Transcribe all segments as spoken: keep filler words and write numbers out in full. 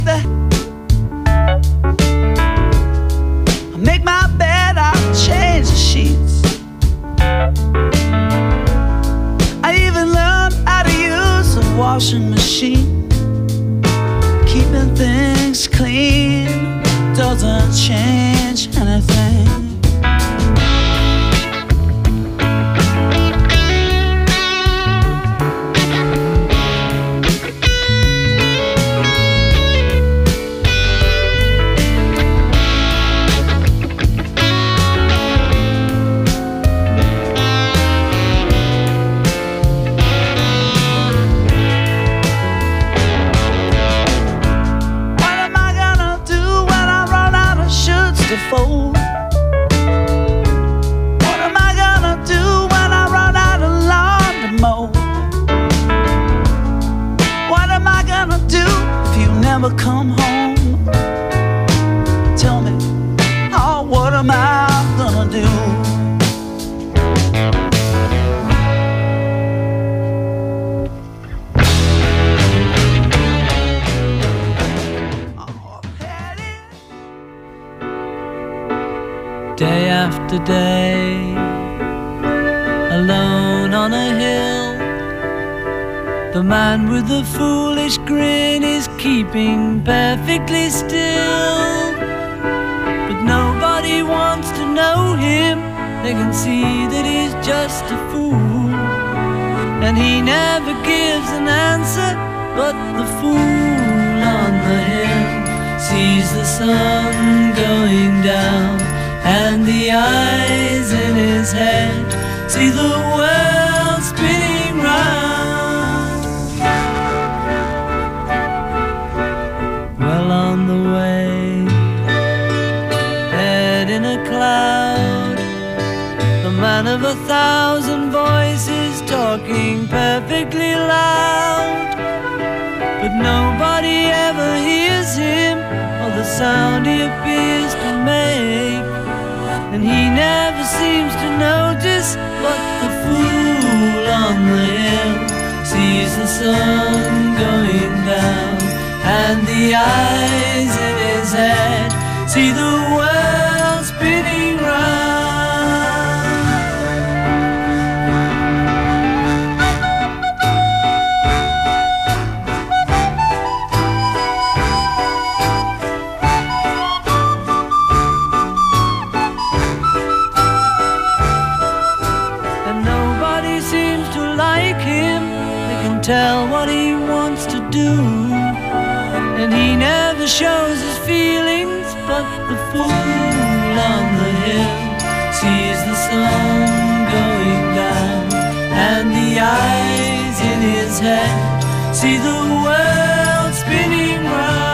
I make my bed, I change the sheets. I even learned how to use a washing machine. Keeping things clean doesn't change anything. To fold. What am I gonna do when I run out of lawn to mow? What am I gonna do if you never come home? Tell me, oh, what am I gonna do? Day after day, alone on a hill, the man with the foolish grin is keeping perfectly still. But nobody wants to know him, they can see that he's just a fool. And he never gives an answer, but the fool on the hill sees the sun going down, and the eyes in his head see the world spinning round. Well on the way, head in a cloud, the man of a thousand voices talking perfectly loud. But nobody ever hears him or the sound he appears to make. And he never seems to notice, but the fool on the hill sees the sun going down, and the eyes in his head see the world spinning round. Tell what he wants to do, and he never shows his feelings, but the fool on the hill sees the sun going down, and the eyes in his head see the world spinning round.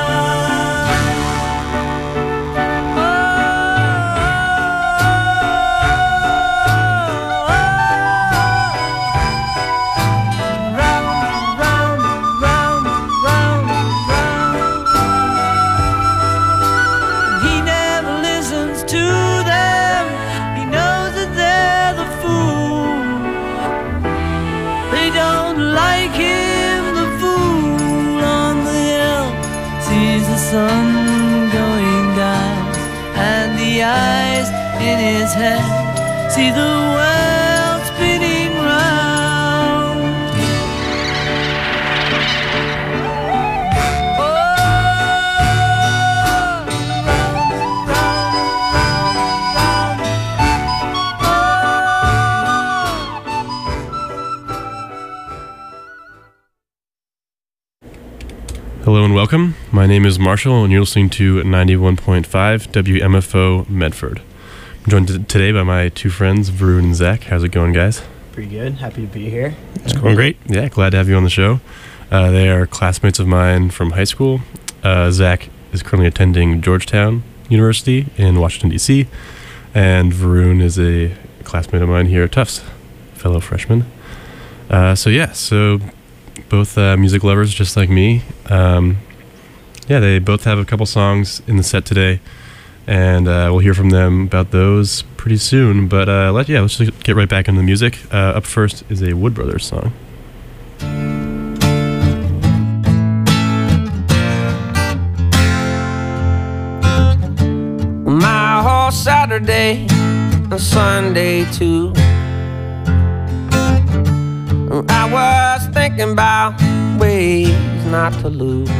Sun going down, and the eyes in his head see the world spinning round. Oh, round, round, round, round. Hello and welcome. My name is Marshall, and you're listening to ninety-one point five W M F O Medford. I'm joined t- today by my two friends, Varun and Zach. How's it going, guys? Pretty good. Happy to be here. It's going great. Yeah, glad to have you on the show. Uh, they are classmates of mine from high school. Uh, Zach is currently attending Georgetown University in Washington, D C, and Varun is a classmate of mine here at Tufts, fellow freshman. Uh, so yeah, so both uh, music lovers just like me. Um, yeah, they both have a couple songs in the set today, and uh, we'll hear from them about those pretty soon. But uh, let yeah, let's just get right back into the music. Uh, up first is a Wood Brothers song. Saturday and Sunday too. I was thinking about ways not to lose.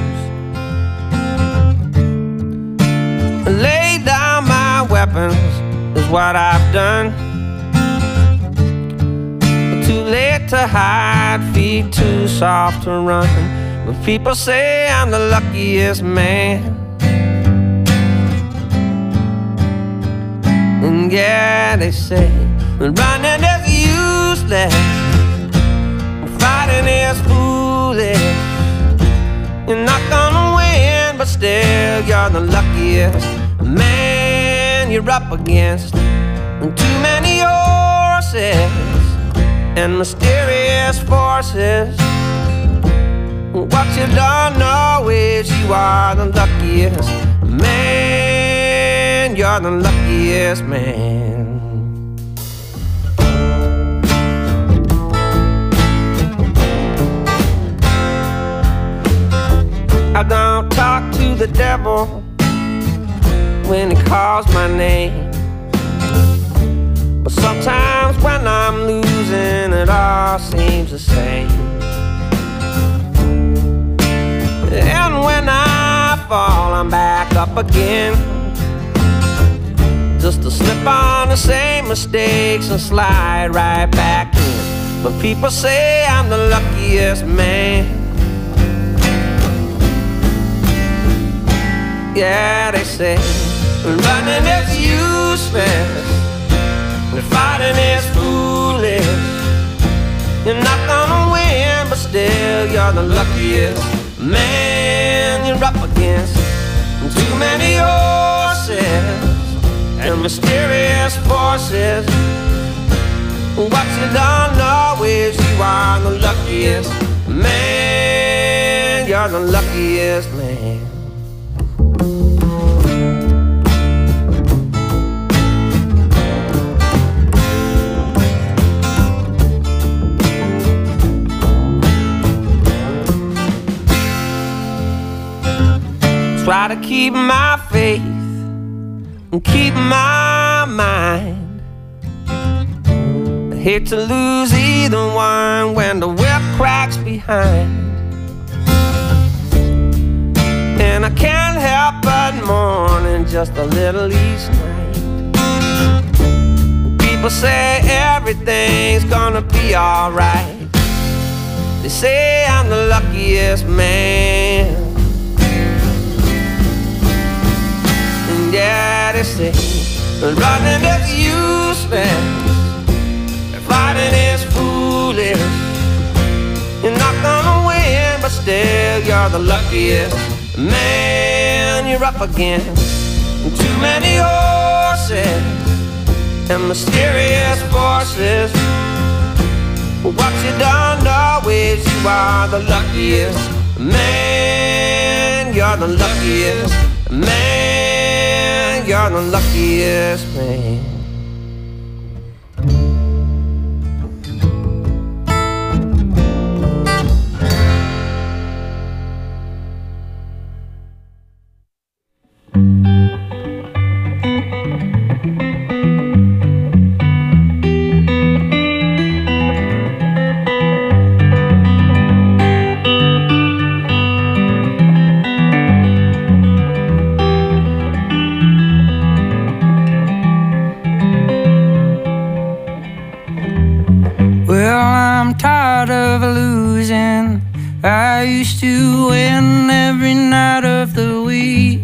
Lay down my weapons is what I've done. Too late to hide, feet too soft to run. But people say I'm the luckiest man. And yeah, they say running is useless, fighting is foolish. You're not gonna win, but still you're the luckiest man you're up against. And too many horses and mysterious forces. What you don't know is you are the luckiest man. You're the luckiest man. I don't talk to the devil when he calls my name, but sometimes when I'm losing, it all seems the same. And when I fall, I'm back up again, just to slip on the same mistakes and slide right back in. But people say I'm the luckiest man. Yeah, they say running is useless, fighting is foolish. You're not gonna win, but still you're the luckiest man you're up against. Too many horses and mysterious forces. What you don't know is you are the luckiest man. You're the luckiest man. Try to keep my faith and keep my mind. I hate to lose either one when the whip cracks behind. And I can't help but mourning just a little each night. People say everything's gonna be alright. They say I'm the luckiest man. Yeah, they say running is useless, fighting is foolish. You're not gonna win, but still you're the luckiest man you're up against. Too many horses and mysterious forces. What you don't know is you are the luckiest man. You're the luckiest man. You're the luckiest man. I used to win every night of the week.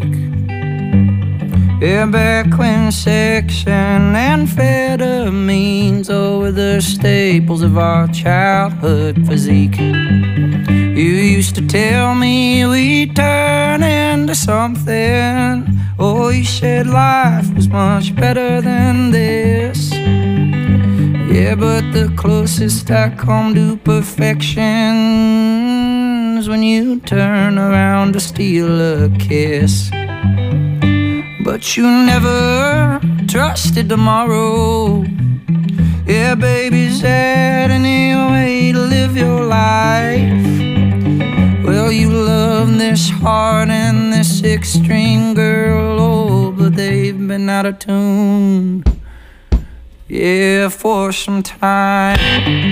Yeah, back when sex and amphetamines were the staples of our childhood physique. You used to tell me we'd turn into something. Oh, you said life was much better than this. Yeah, but the closest I come to perfection when you turn around to steal a kiss. But you never trusted tomorrow. Yeah, baby, is that any way to live your life? Well, you love this heart and this six-string girl, oh, but they've been out of tune, yeah, for some time.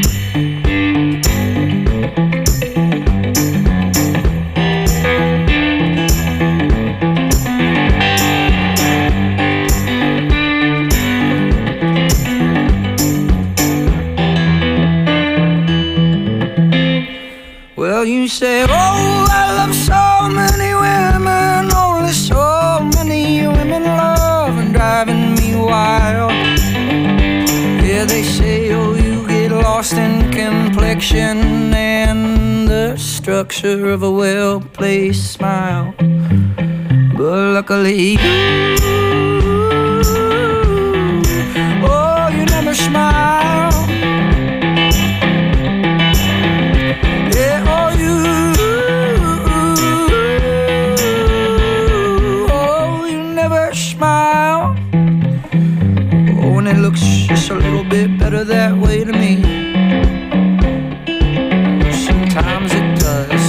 Well, you say, oh, I love so many women, only so many women love and driving me wild. Yeah, they say, oh, you get lost in complexion and the structure of a well-placed smile. But luckily, oh, you never smile. Just a little bit better that way to me. Sometimes it does.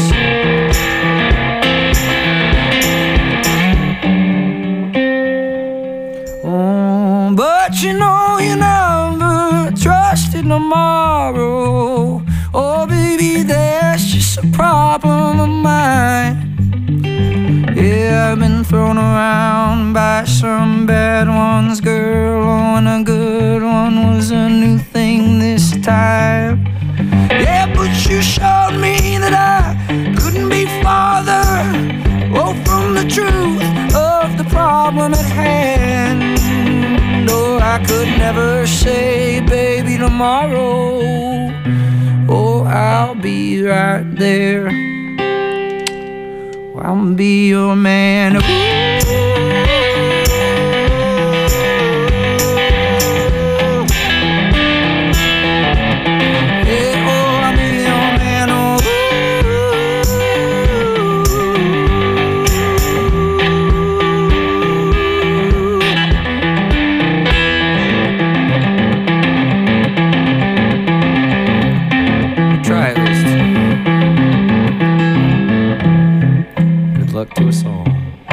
Oh, but you know you never trusted tomorrow. Oh, baby, that's just a problem of mine. Yeah, I've been thrown around by some bad ones, girl. Oh, and a good one was a new thing this time. Yeah, but you showed me that I couldn't be farther, oh, from the truth of the problem at hand. No, I could never say, baby, tomorrow, oh, I'll be right there. I'll be your man. Ooh. Yeah, oh, I'll be your man. Oh. Try at least. Good luck to us all.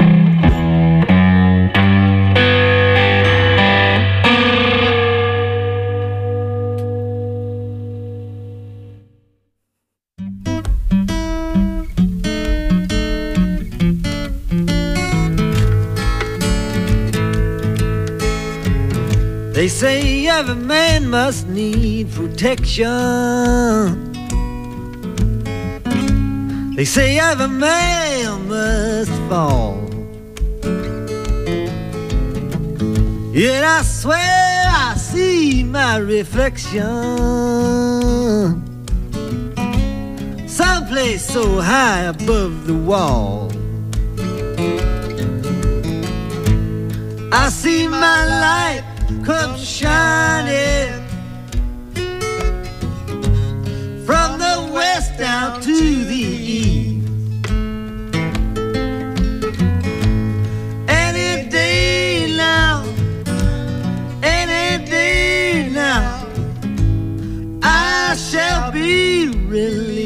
They say every man must need protection. They say every man must fall. Yet I swear I see my reflection someplace so high above the wall. I see my light come shining from the west down to the east. Any day now, any day now, I shall be released.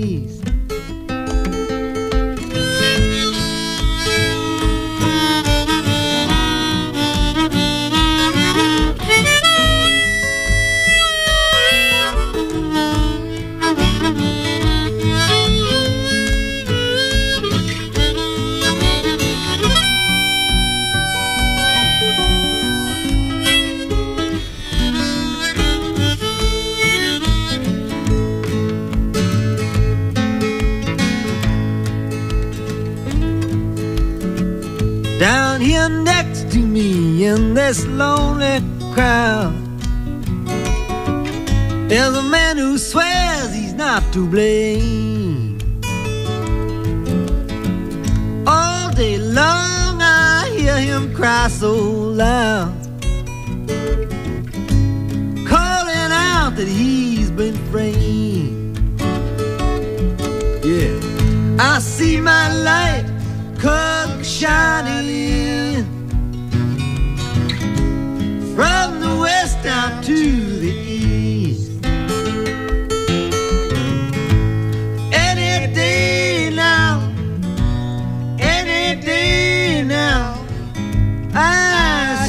Down here next to me in this lonely crowd, there's a man who swears he's not to blame. All day long I hear him cry so loud, calling out that he's been framed. Yeah, I see my light come shining in from the west down to the east. Any day now, any day now, I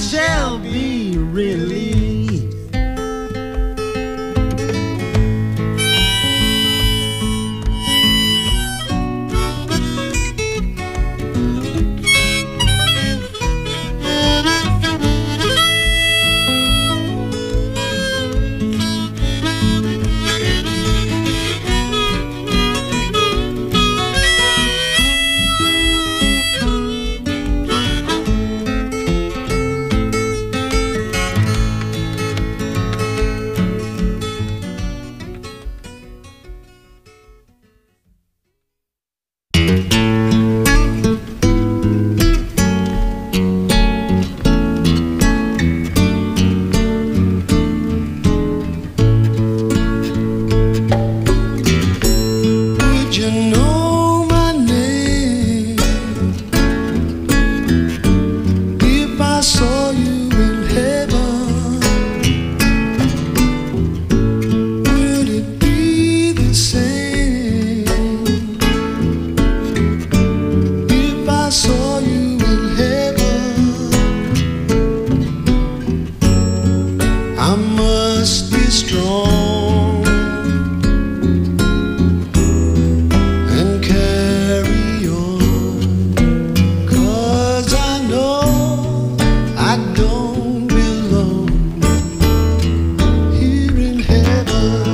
saw you in heaven, I must be strong and carry on, 'cause I know I don't belong here in heaven.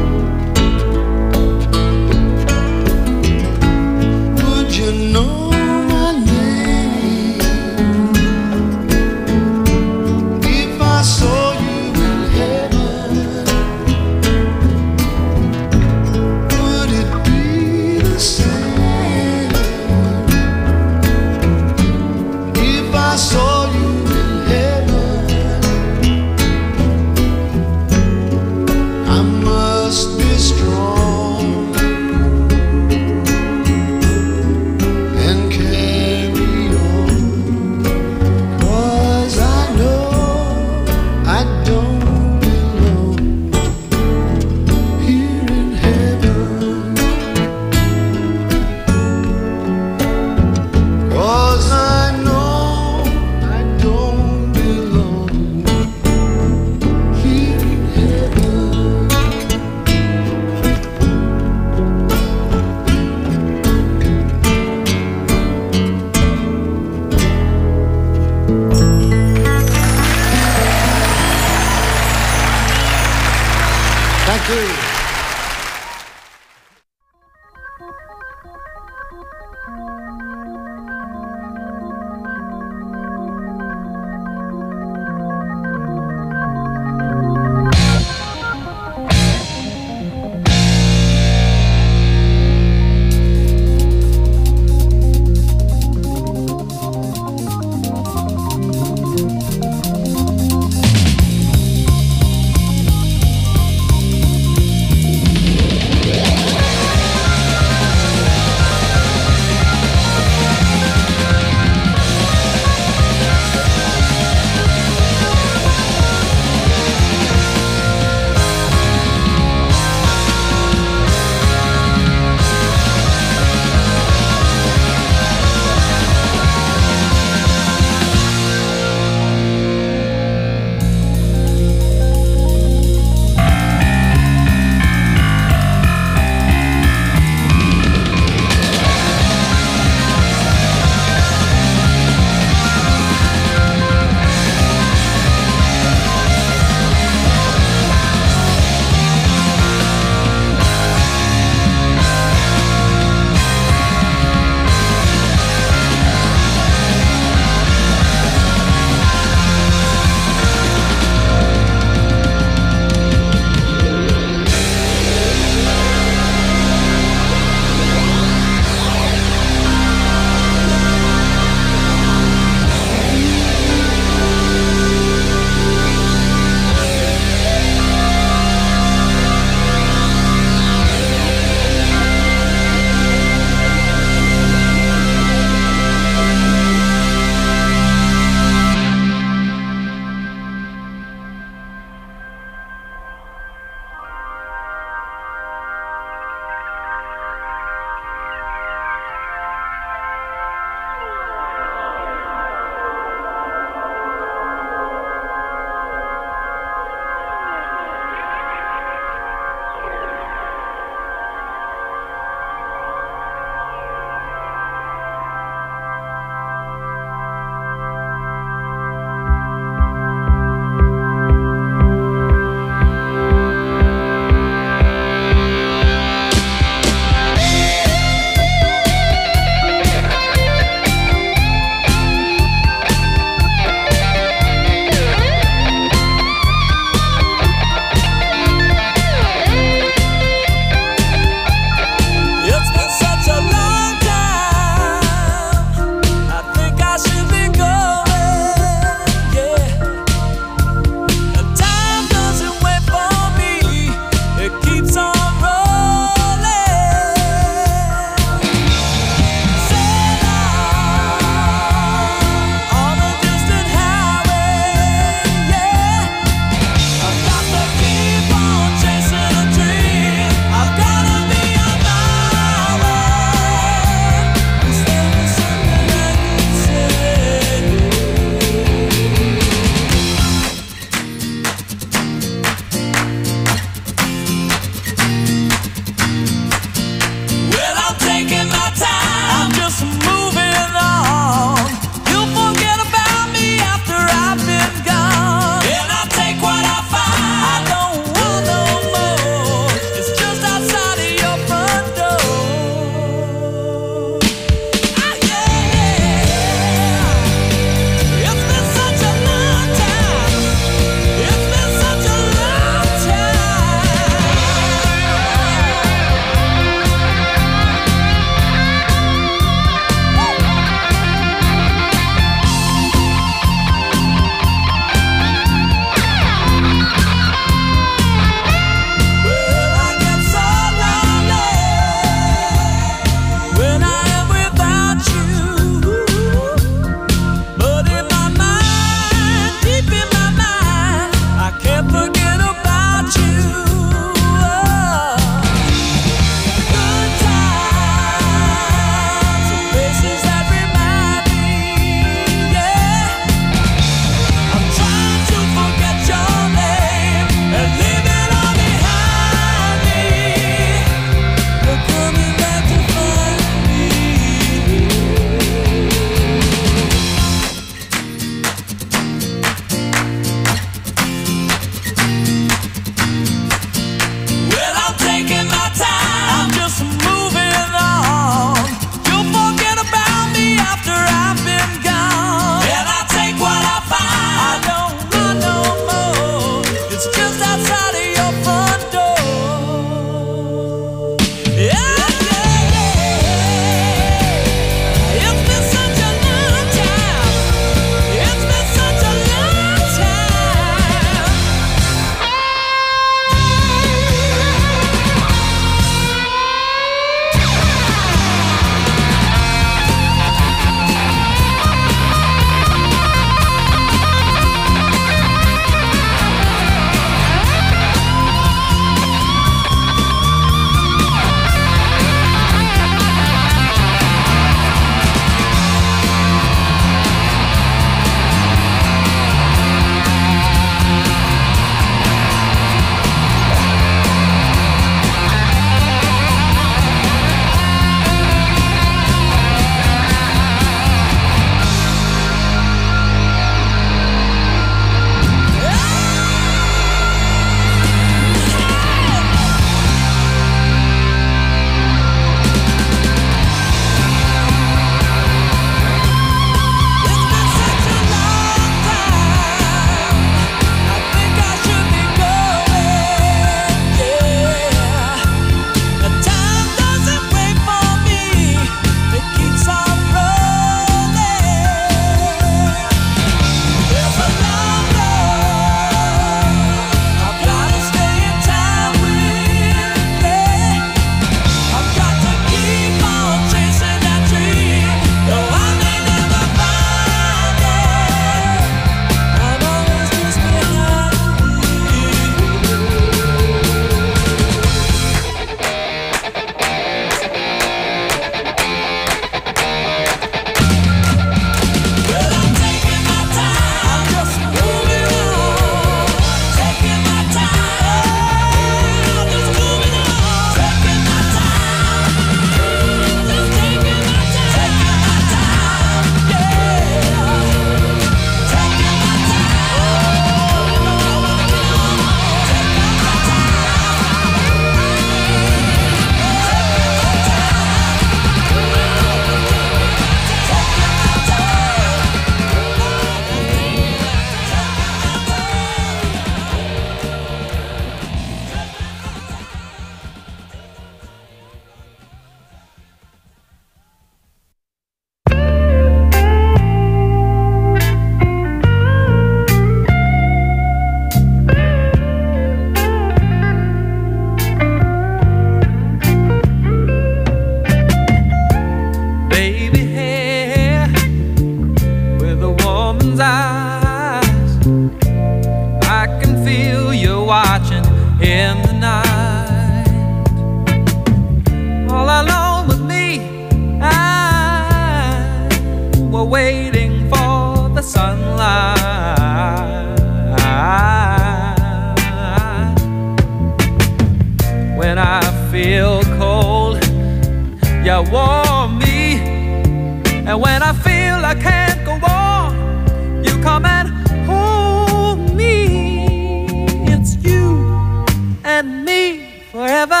when I feel cold, you warm me. And when I feel I can't go on, you come and hold me. It's you and me forever.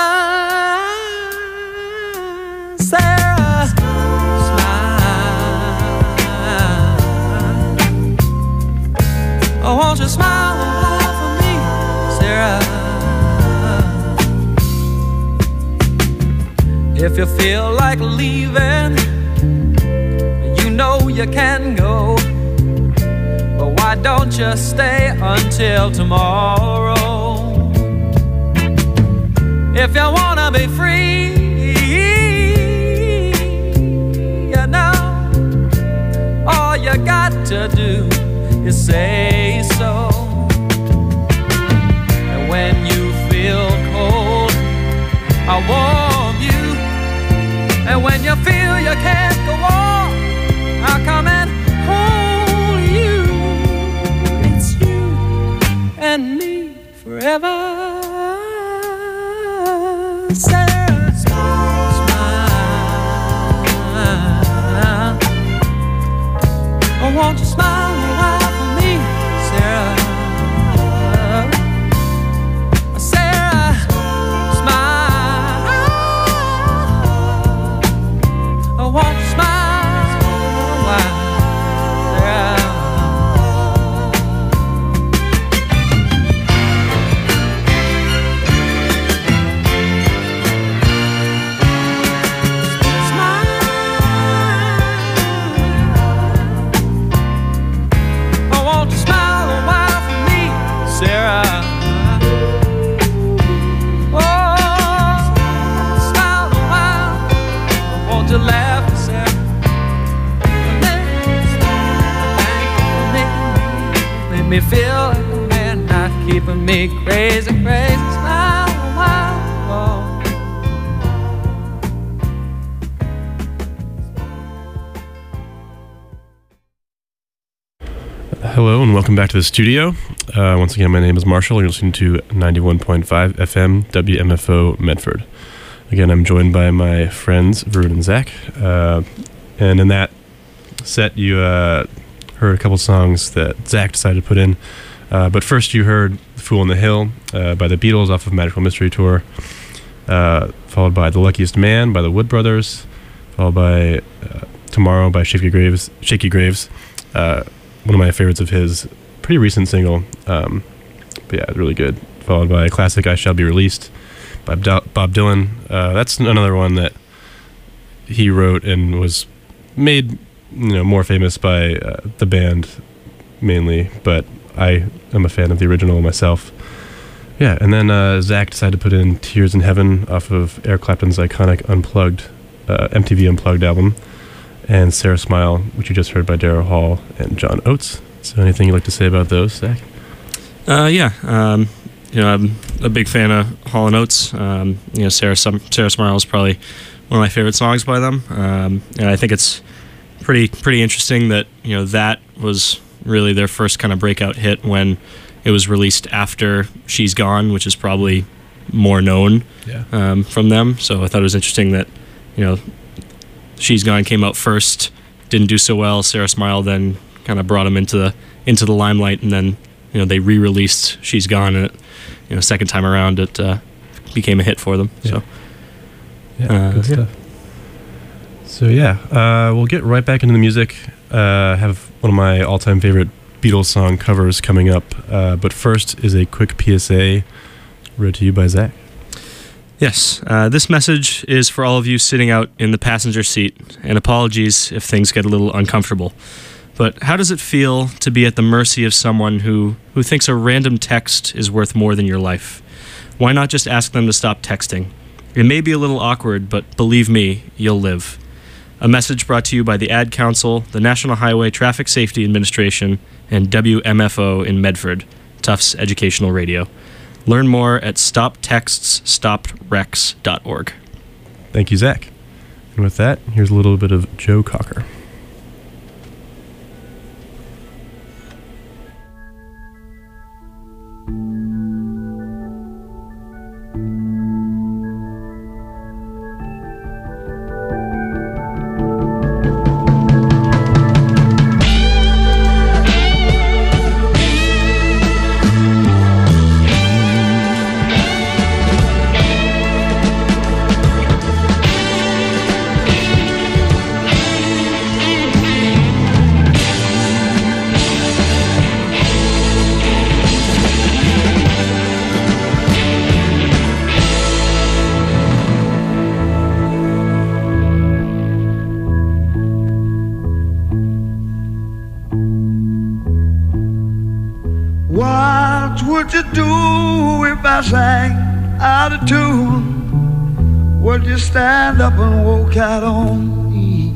Sarah, smile. Oh, won't you smile for me, Sarah? If you feel like leaving, you know you can go. But why don't you stay until tomorrow? If you wanna be free, you know, all you got to do is say so. And when you feel cold, I warm you. And when you feel you can't go on, I'll come and hold you. It's you and me forever. Sarah, smile. Oh, won't you smile a while for me, Sarah? Sarah, smile. Oh, won't you smile a while, Sarah? Me feel like a man, not keeping me crazy, crazy. Smile a while. Hello and welcome back to the studio. Uh, once again, my name is Marshall. You're listening to ninety-one point five F M W M F O Medford. Again, I'm joined by my friends Varun and Zach. Uh, and in that set, you uh, heard a couple songs that Zach decided to put in. Uh, but first you heard Fool on the Hill uh, by the Beatles off of Magical Mystery Tour, uh, followed by The Luckiest Man by the Wood Brothers, followed by uh, Tomorrow by Shaky Graves, Shaky Graves, uh, one of my favorites of his, pretty recent single, um, but yeah, really good, followed by a classic I Shall Be Released by Bob Dylan. Uh, that's another one that he wrote and was made, you know, more famous by uh, the band mainly, but I am a fan of the original myself. Yeah, and then uh, Zach decided to put in Tears in Heaven off of Eric Clapton's iconic Unplugged, uh, M T V Unplugged album, and Sarah Smile, which you just heard by Daryl Hall and John Oates. So anything you'd like to say about those, Zach? Uh, yeah, um, you know, I'm a big fan of Hall and Oates. Um, you know, Sarah, Sarah Smile is probably one of my favorite songs by them, um, and I think it's pretty pretty interesting that, you know, that was really their first kind of breakout hit when it was released after She's Gone, which is probably more known yeah. um, from them. So I thought it was interesting that, you know, She's Gone came out first, didn't do so well. Sarah Smile then kind of brought them into the into the limelight, and then, you know, they re-released She's Gone, and it, you know, second time around it uh, became a hit for them. Yeah. So yeah, uh, good yeah. stuff. So yeah, uh, we'll get right back into the music. Uh, have one of my all-time favorite Beatles song covers coming up, uh, but first is a quick P S A read to you by Zach. Yes, uh, this message is for all of you sitting out in the passenger seat, and apologies if things get a little uncomfortable. But how does it feel to be at the mercy of someone who, who thinks a random text is worth more than your life? Why not just ask them to stop texting? It may be a little awkward, but believe me, you'll live. A message brought to you by the Ad Council, the National Highway Traffic Safety Administration, and W M F O in Medford, Tufts Educational Radio. Learn more at stop texts stop wrecks dot org. Thank you, Zach. And with that, here's a little bit of Joe Cocker. would you do if I sang out of tune? Would you stand up and walk out on me?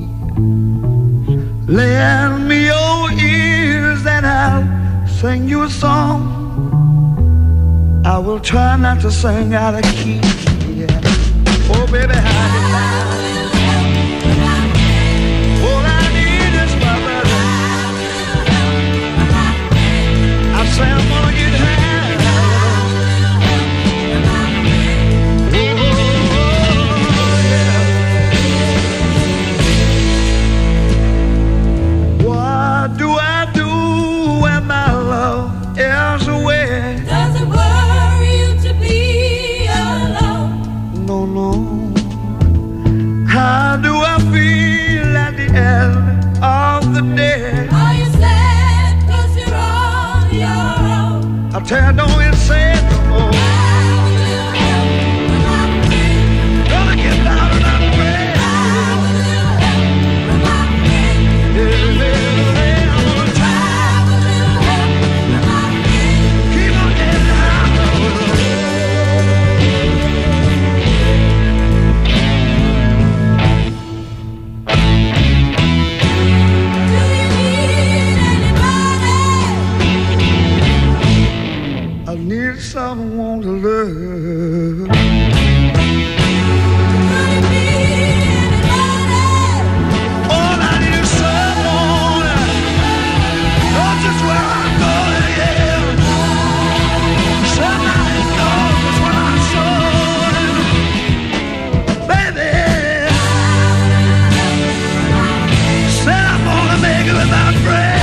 Lend me your ears and I'll sing you a song. I will try not to sing out of key. Yeah. Oh, baby, how all I need is my brother. I say I'm gonna get high. Oh, yeah. What do I do when my love is away? Does it worry you to be alone? No, no. How do I feel at the end of the day? Are you sad cause you're on your own? I tell you, don't even say it no more. Gonna get down and I'm ready. Yeah, yeah, yeah, I'm gonna try. Keep on getting I need someone to love. All I need is someone knows just where I'm going, yeah. Somebody knows just where I'm going, baby. Said I'm gonna make it with my friend.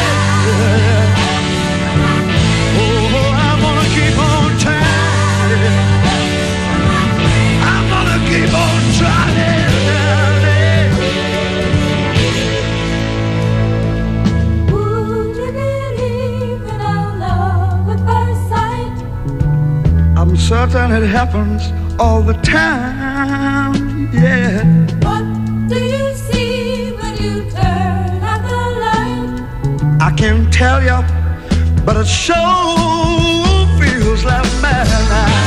I'm certain it happens all the time, yeah. What do you see when you turn out the light? I can't tell you, but it sure feels like madness.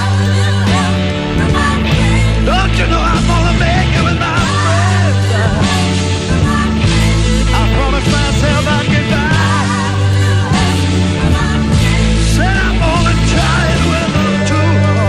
Don't you know I'm gonna make it with my friends? I promised myself I'd get back. Said I'm gonna try it with them too.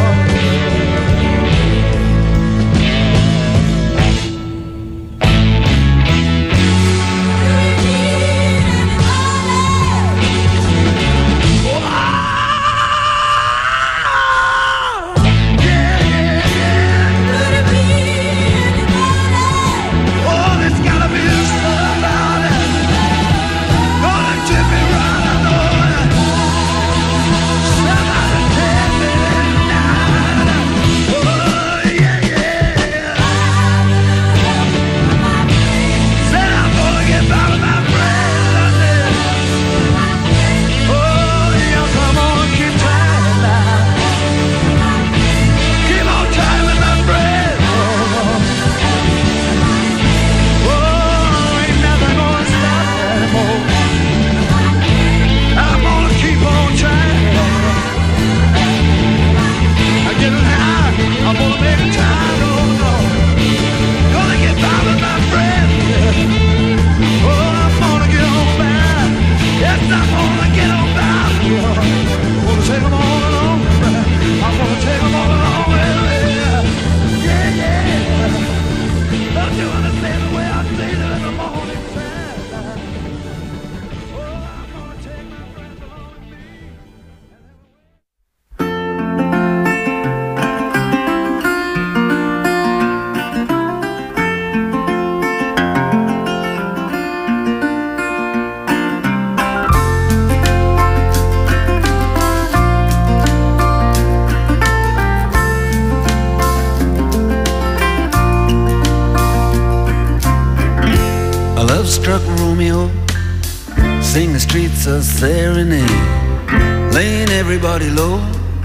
Love-struck Romeo sing the streets a serenade, laying everybody low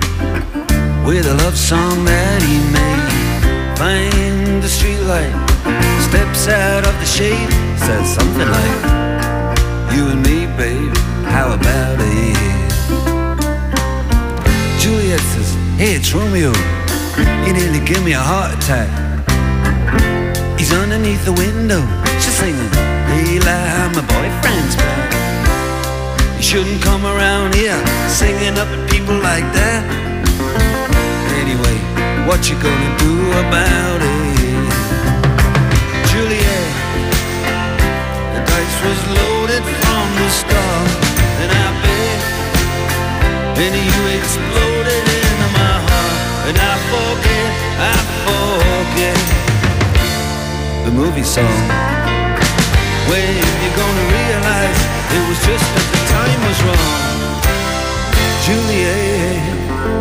with a love song that he made. Find the streetlight, steps out of the shade, says something like, "You and me, babe, how about it?" Hey, it's Romeo. He nearly gave me a heart attack. He's underneath the window, she's singing, Daylight, my boyfriend's back. You shouldn't come around here singing up at people like that. Anyway, what you gonna do about it? Juliet, the dice was loaded from the start, and I bet, and you exploded into my heart, and I forget, I forget the movie song. When you gonna realize it was just that the time was wrong, Juliet.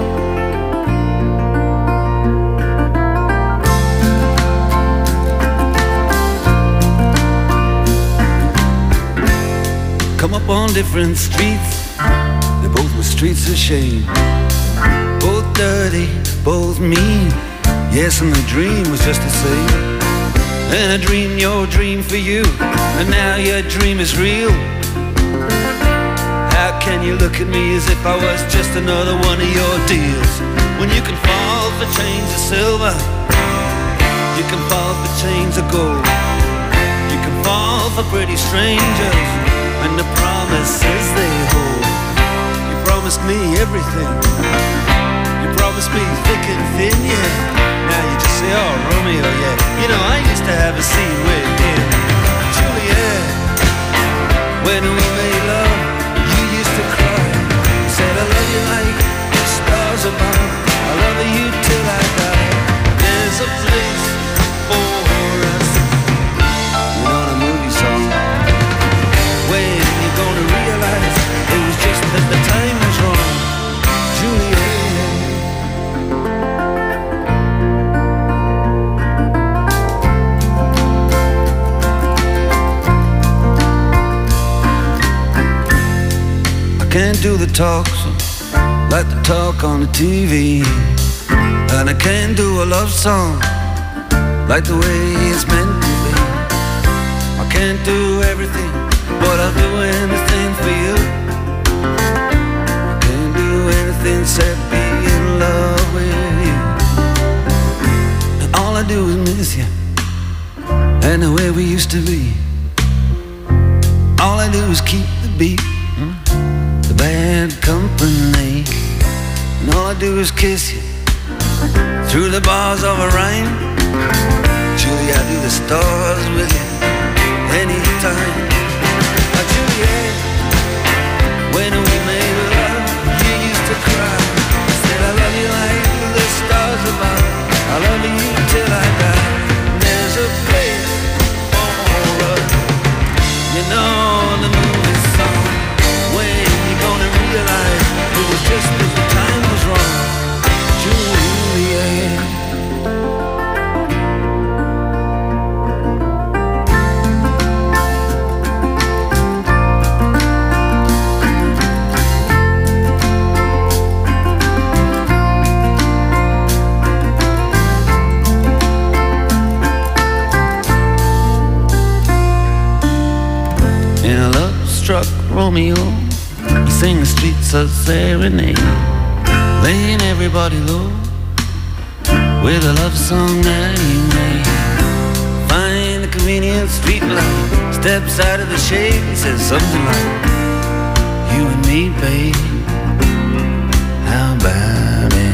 Come up on different streets, they both were streets of shame. Both dirty, both mean, yes, and the dream was just the same. And I dreamed your dream for you, and now your dream is real. How can you look at me as if I was just another one of your deals? When you can fall for chains of silver, you can fall for chains of gold, you can fall for pretty strangers and the promises they hold. You promised me everything, you promised me thick and thin, yeah. Now you just say, oh, Romeo, yeah. You know, I used to have a scene with him, Juliet. When we made love, you used to cry. You said, I love you like the stars above, I love you till I die. There's a place for us. You know the movie song. When you gonna realize it was just that the time was wrong, Juliet. Can't do the talk so like the talk on the T V, and I can't do a love song like the way it's meant to be. I can't do everything, but I'll do anything for you. I can't do anything except be in love with you. And all I do is miss you and the way we used to be. All I do is keep the beat, bad company, and all I do is kiss you through the bars of a rhyme. Julie, I do the stars with you anytime. Oh, Juliet, when we made love, you used to cry. You said, I love you like the stars above, I love you till I die. And there's a place for us, you know the movie song. When gonna realize it was just that the time was wrong, Juliet. In a love-struck Romeo, sing the streets of serenade, laying everybody low with a love song that he made. Find the convenient street light, steps out of the shade and says something like, you and me, babe, how about it?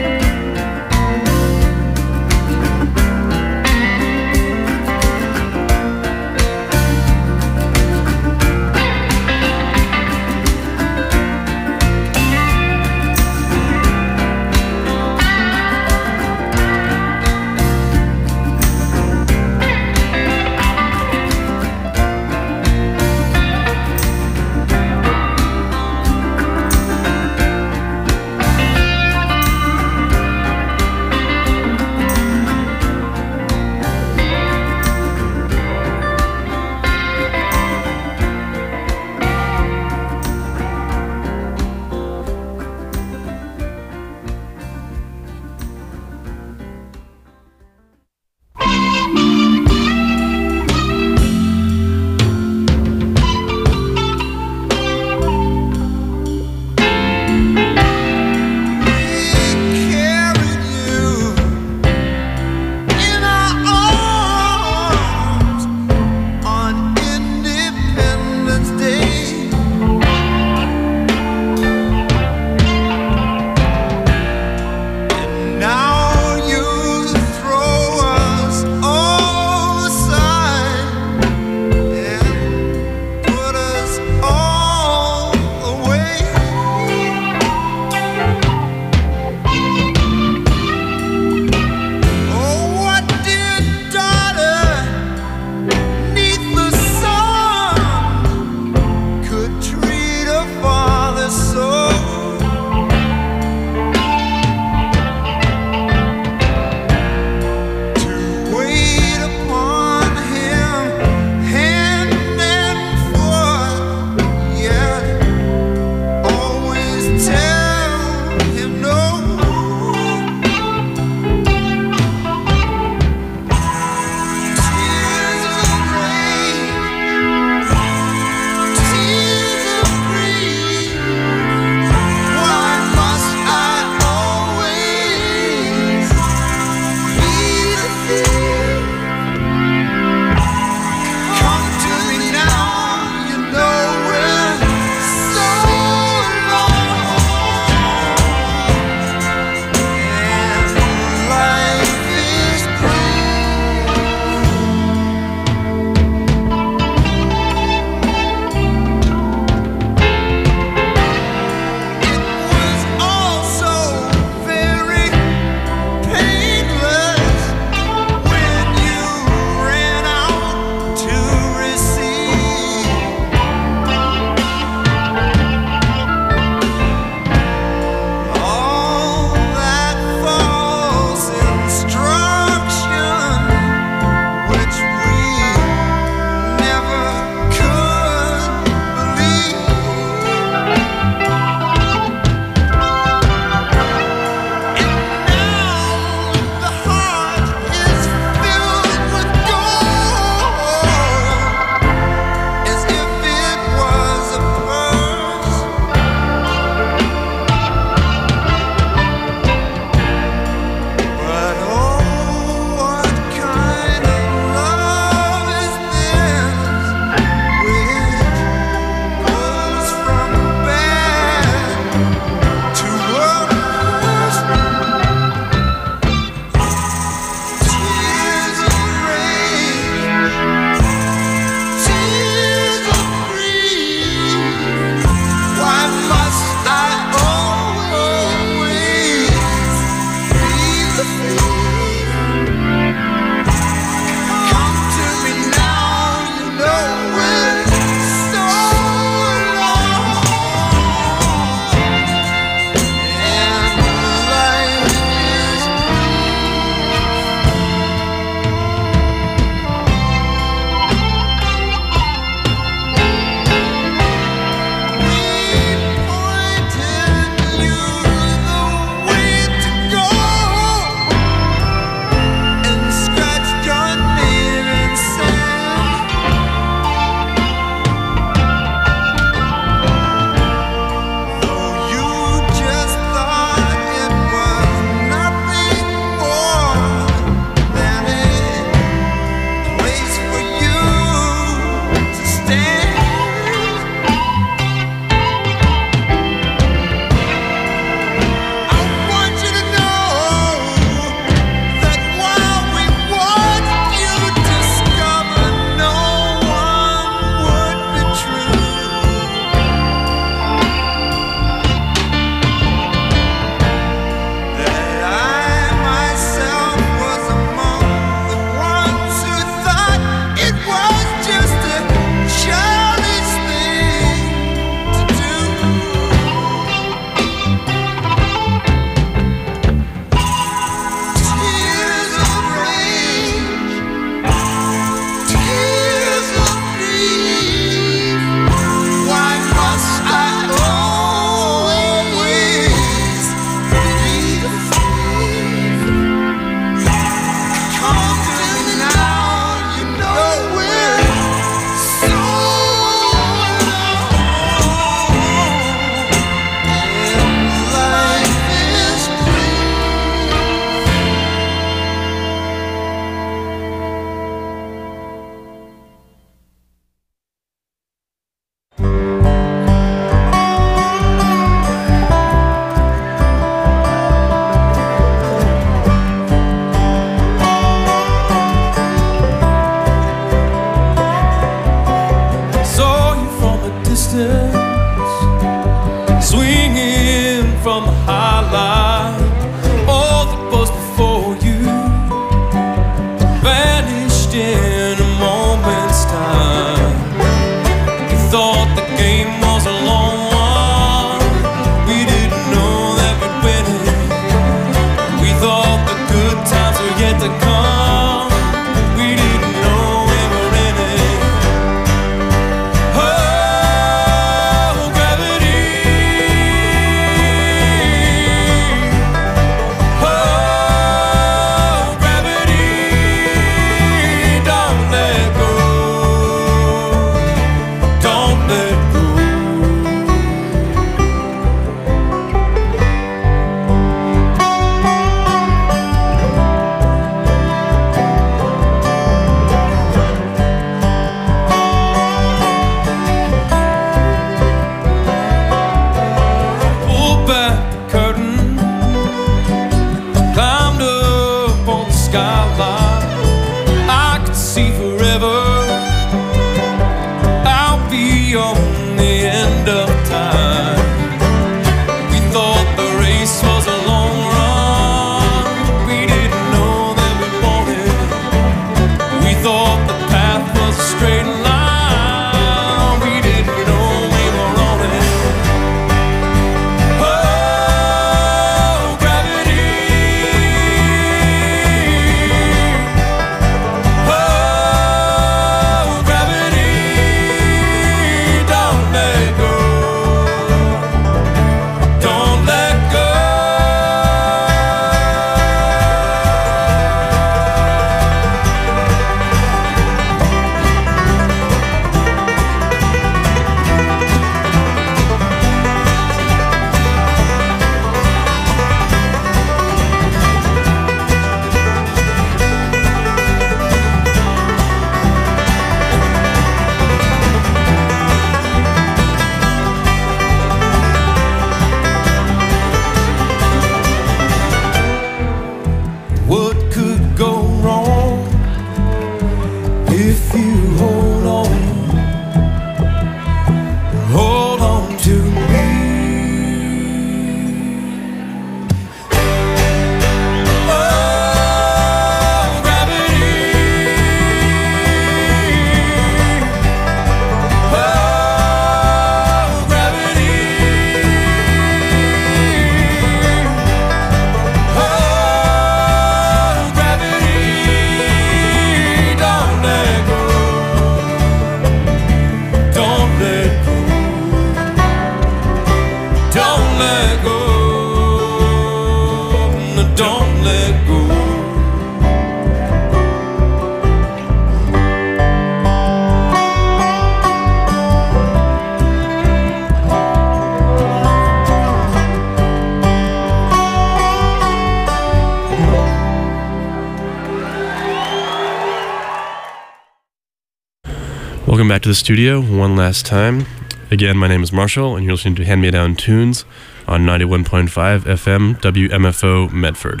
welcome back to the studio one last time. Again, my name is Marshall, and you're listening to Hand Me Down Tunes on ninety-one point five F M W M F O Medford.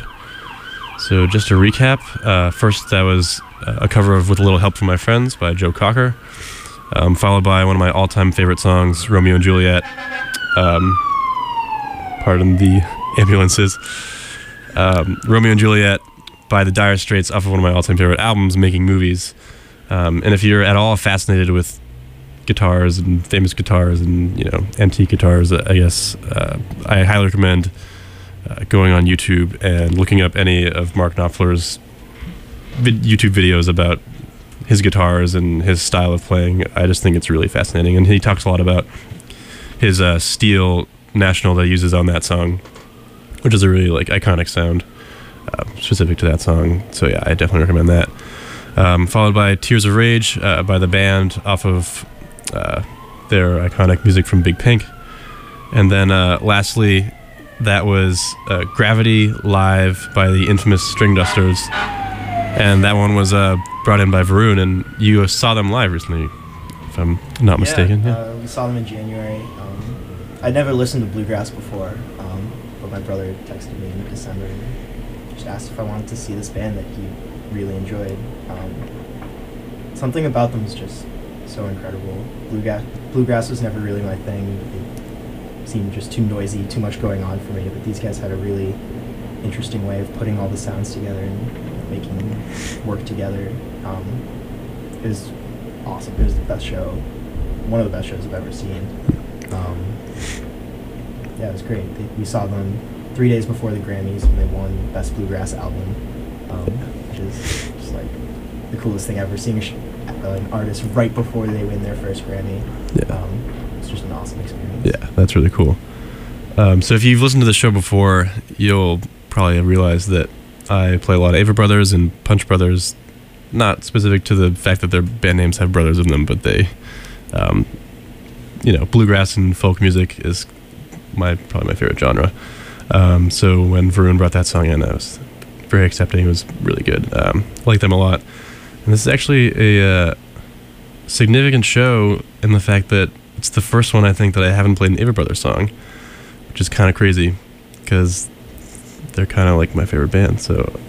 So just to recap, uh, first that was a cover of With a Little Help from My Friends by Joe Cocker, um, followed by one of my all-time favorite songs, Romeo and Juliet. Um, pardon the ambulances. Um, Romeo and Juliet by the Dire Straits off of one of my all-time favorite albums, Making Movies. Um, and if you're at all fascinated with guitars and famous guitars and, you know, antique guitars, I guess uh, I highly recommend uh, going on YouTube and looking up any of Mark Knopfler's vid- YouTube videos about his guitars and his style of playing. I just think it's really fascinating. And he talks a lot about his uh, steel National that he uses on that song, which is a really like iconic sound uh, specific to that song. So yeah, I definitely recommend that. Um, followed by Tears of Rage uh, by the band off of uh, their iconic music from Big Pink. And then uh, lastly, that was uh, Gravity Live by the infamous String Dusters. And that one was uh, brought in by Varun, and you saw them live recently, if I'm not mistaken. Yeah, Yeah. uh, we saw them in January. Um, I'd never listened to bluegrass before, um, but my brother texted me in December and just asked if I wanted to see this band that he really enjoyed. Um, something about them is just so incredible. Bluegrass, bluegrass was never really my thing. It seemed just too noisy, too much going on for me, but these guys had a really interesting way of putting all the sounds together and making them work together. Um, it was awesome. It was the best show, one of the best shows I've ever seen. Um, yeah, it was great. They, we saw them three days before the Grammys when they won Best Bluegrass Album, um, which is just like the coolest thing ever. Seeing a sh- uh, an artist right before they win their first Grammy, Yeah. um, it's just an awesome experience. Yeah, that's really cool. Um, so if you've listened to the show before, you'll probably realize that I play a lot of Avett Brothers and Punch Brothers, not specific to the fact that their band names have brothers in them, but they, um, you know, bluegrass and folk music is my probably my favorite genre. Um, so when Varun brought that song in, I was very accepting. It was really good. Um, I like them a lot. And this is actually a uh, significant show in the fact that it's the first one I think that I haven't played an Avett Brothers song, which is kind of crazy because they're kind of like my favorite band. So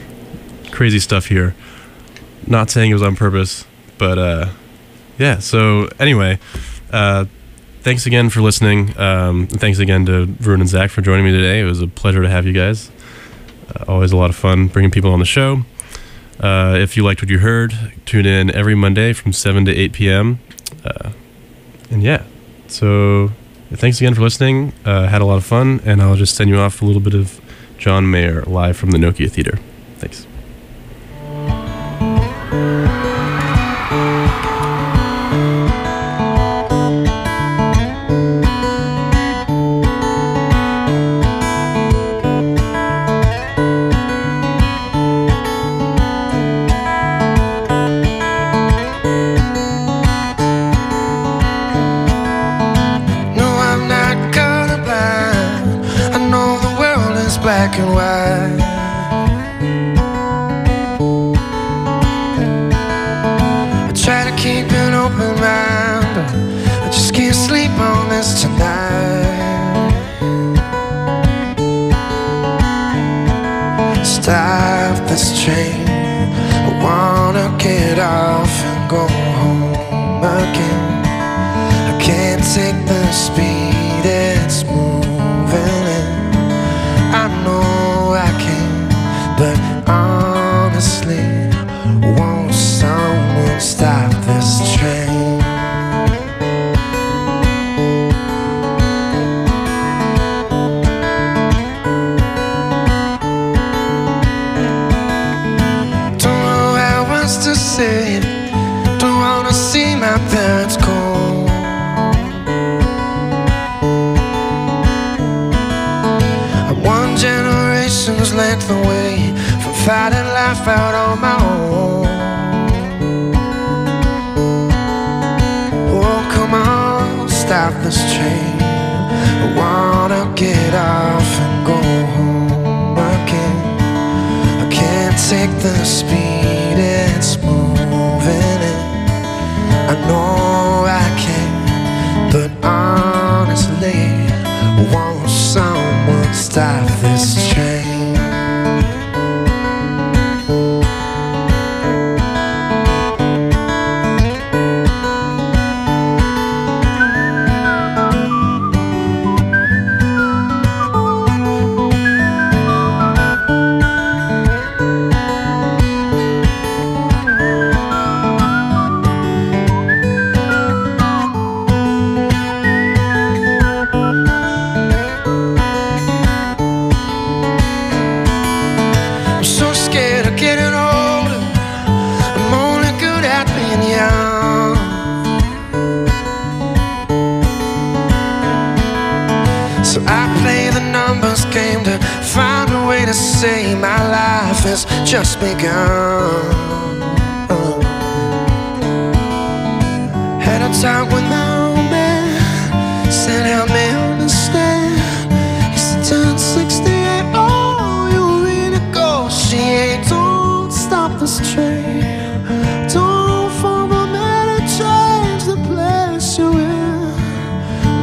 crazy stuff here. Not saying it was on purpose, but uh, yeah. So anyway, uh, thanks again for listening. Um, and thanks again to Varun and Zach for joining me today. It was a pleasure to have you guys. Uh, always a lot of fun bringing people on the show. Uh, if you liked what you heard, tune in every Monday from seven to eight p.m. Uh, and yeah, so thanks again for listening. Uh, had a lot of fun, and I'll just send you off a little bit of John Mayer live from the Nokia Theater. Thanks. Black and white. I try to keep an open mind, but I just can't sleep on this tonight. Stop this train, I wanna get off and go home again. I can't take the speed it's moving in. I know I can, but honestly, won't someone stop this train? Don't know how else to say it. Don't wanna see my parents cold. Generations length away from fighting life out on my own. Oh, come on, stop this train. I wanna get off and go home again. I can't take the speed it's moving in. I know Won't someone stop this train? So I play the numbers game to find a way to say my life has just begun. Had a talk with my old man, said how many